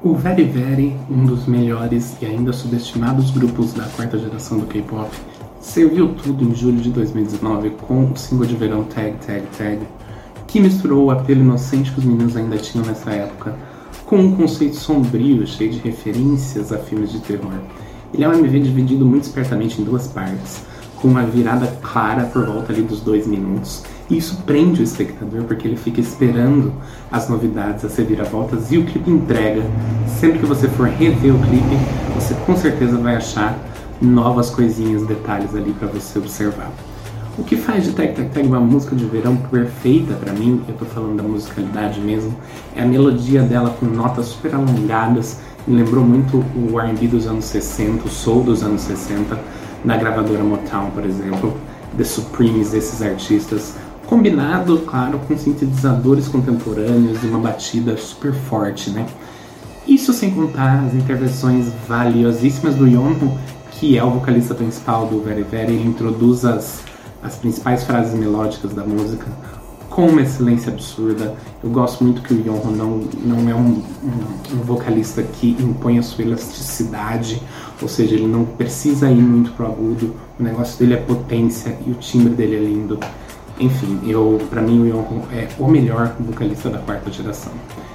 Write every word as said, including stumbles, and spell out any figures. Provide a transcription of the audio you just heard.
O Very Very, um dos melhores e ainda subestimados grupos da quarta geração do K-pop, serviu tudo em julho de dois mil e dezenove com o single de verão Tag Tag Tag, que misturou o apelo inocente que os meninos ainda tinham nessa época com um conceito sombrio, cheio de referências a filmes de terror. Ele é um M V dividido muito espertamente em duas partes, com uma virada clara por volta ali dos dois minutos, e isso prende o espectador porque ele fica esperando as novidades, as reviravoltas, e o clipe entrega. Sempre que você for rever o clipe, você com certeza vai achar novas coisinhas, detalhes ali para você observar. O que faz de Tag Tag Tag uma música de verão perfeita pra mim, eu tô falando da musicalidade mesmo, é a melodia dela com notas super alongadas. Me lembrou muito o R and B dos anos sessenta, o soul dos anos sessenta, da gravadora Motown, por exemplo, The Supremes, desses artistas, combinado, claro, com sintetizadores contemporâneos e uma batida super forte, né? Isso sem contar as intervenções valiosíssimas do Yonho, que é o vocalista principal do Very Very. Ele introduz as, as principais frases melódicas da música com uma excelência absurda. Eu gosto muito que o Yonho não, não é um, um, um vocalista que impõe a sua elasticidade, ou seja, ele não precisa ir muito pro agudo. O negócio dele é potência e o timbre dele é lindo. Enfim, eu, pra mim o Yonho é o melhor vocalista da quarta geração.